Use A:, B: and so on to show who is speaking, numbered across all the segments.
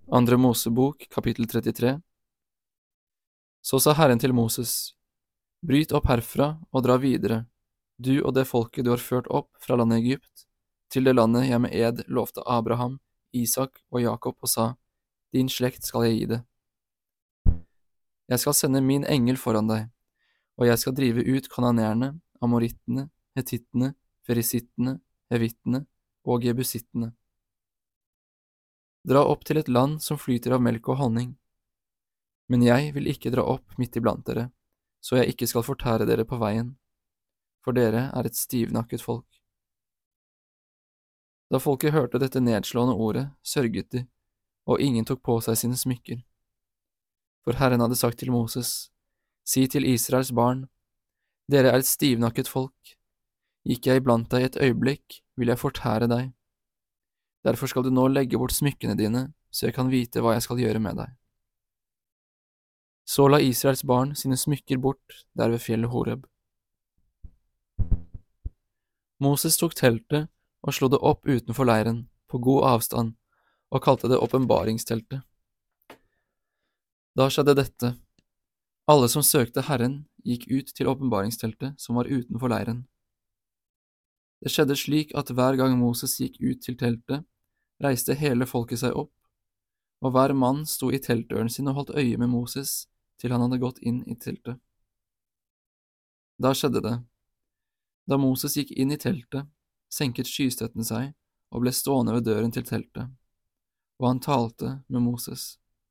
A: Andre Mosebok, kapittel 33. Så sa Herren til Moses, bryt opp herfra og dra videre, du og det folket du har ført opp fra landet Egypt, til det landet jeg med ed lovte Abraham, Isak og Jakob og sa, din slekt skal jeg gi det. Jeg skal sende min engel foran deg, og jeg skal drive ut kananeerne, amorittene, hetittene, ferisittene, hevittene og jebusittene. Dra opp til et land som flyter av melk og honning. Men jeg vil ikke dra opp midt iblant dere, så jeg ikke skal fortære dere på veien, for dere er et stivnakket folk. Da folket hørte dette nedslående ordet, sørget de, og ingen tok på seg sine smykker. For Herren hadde sagt til Moses, si til Israels barn, dere er et stivnakket folk. Gikk jeg iblant deg et øyeblikk, vil jeg fortære deg. Derfor skal du nå legge bort smykkene dine, så jeg kan vite hva jeg skal gjøre med deg. Så la Israels barn sine smykker bort der ved fjellet Horeb. Moses tok teltet og slo det opp utenfor leiren, på god avstand, og kalte det åpenbaringsteltet. Da skjedde dette. Alle som søkte Herren, gikk ut til åpenbaringsteltet som var utenfor leiren. Det skjedde slik at hver gang Moses gikk ut til teltet, reiste hele folket seg opp, og hver mann sto i teltdøren sin og holdt øye med Moses til han hadde gått inn i teltet. Da skjedde det. Da Moses gikk inn i teltet, senket skystøtten seg og ble stående ved døren til teltet, og han talte med Moses.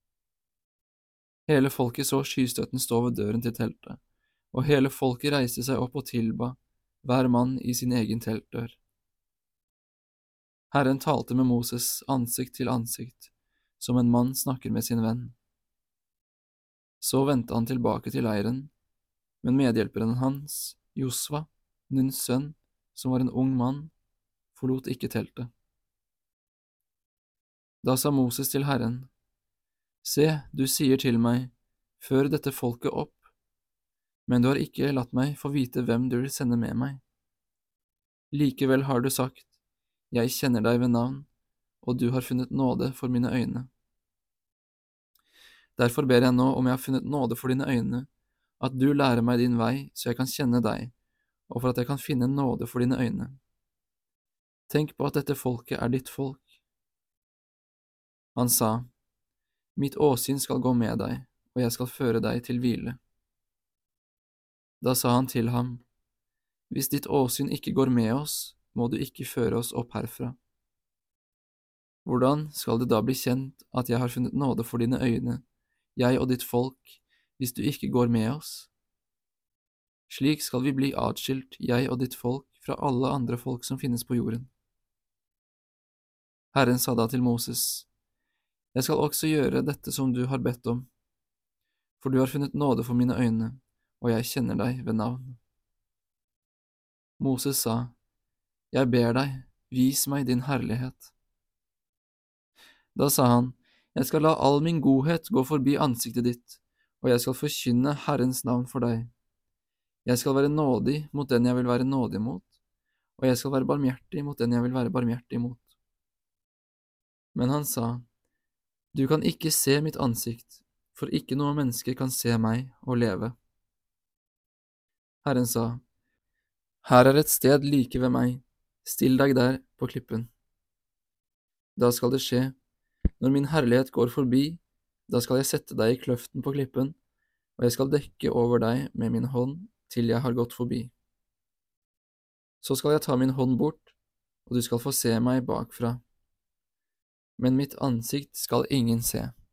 A: Hele folket så skystøtten stå ved døren til teltet, og hele folket reiste seg opp og tilba, hver mann i sin egen teltdør. Herren talte med Moses ansikt til ansikt, som en mann snakker med sin venn. Så vendte han tilbake til leiren, men medhjelperen hans, Josva, Nuns sønn, som var en ung mann, forlot ikke teltet. Da sa Moses til Herren, se, du sier til meg, før dette folket opp, men du har ikke latt meg få vite hvem du vil sende med meg. Likevel har du sagt, jeg kjenner deg ved navn, og du har funnet nåde for mine øyne. Derfor ber jeg nå om jeg har funnet nåde for dine øyne, at du lærer meg din vei så jeg kan kjenne deg, og for at jeg kan finne nåde for dine øyne. Tenk på at dette folket er ditt folk. Han sa, mitt åsyn skal gå med deg, og jeg skal føre deg til hvile. Da sa han til ham, hvis ditt åsyn ikke går med oss, må du ikke føre oss opp herfra. Hvordan skal det da bli kjent at jeg har funnet nåde for dine øyne, jeg og ditt folk, hvis du ikke går med oss? Slik skal vi bli atskilt, jeg og ditt folk, fra alle andre folk som finnes på jorden. Herren sa da til Moses, jeg skal også gjøre dette som du har bedt om, for du har funnet nåde for mine øyne, og jeg kjenner deg ved navn. Moses sa, jeg ber deg, vis meg din herlighet. Da sa han, jeg skal la all min godhet gå forbi ansiktet ditt, og jeg skal forkynne Herrens navn for deg. Jeg skal være nådig mot den jeg vil være nådig mot, og jeg skal være barmhjertig mot den jeg vil være barmhjertig mot. Men han sa, du kan ikke se mitt ansikt, for ikke noe menneske kan se meg og leve. Herren sa, her er et sted like ved meg, still deg der på klippen. Da skal det skje, når min herlighet går forbi, da skal jeg sette deg i kløften på klippen, og jeg skal dekke over deg med min hånd til jeg har gått forbi. Så skal jeg ta min hånd bort, og du skal få se meg bakfra. Men mitt ansikt skal ingen se.